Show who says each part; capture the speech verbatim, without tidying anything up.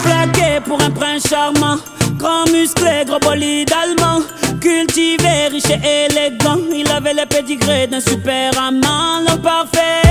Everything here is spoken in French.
Speaker 1: Plaqué pour un prince charmant, grand musclé, gros bolide allemand, cultivé, riche et élégant. Il avait le pédigré d'un super amant, l'homme parfait.